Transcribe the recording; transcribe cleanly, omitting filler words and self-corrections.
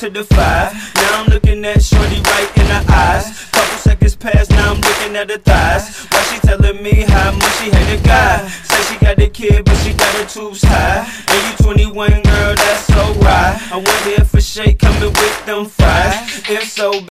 to the 5. Now I'm looking at shorty right in the eyes. Couple seconds passed, now I'm looking at her thighs. Why she telling me how much she hate a guy? Say she got a kid, but she got her tubes high. And you 21, girl, that's so right. I wonder if a shake coming with them fries. If so,